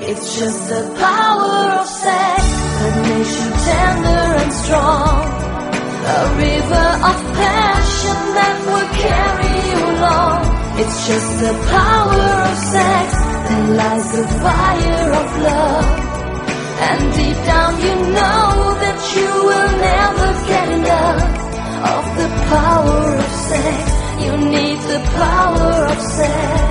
It's just the power of sex that makes you tender and strong. A river of passion that will carry you along. It's just the power of sex that lights the fire of love. And deep down you know that you will never get enough of the power of sex. You need the power of sex.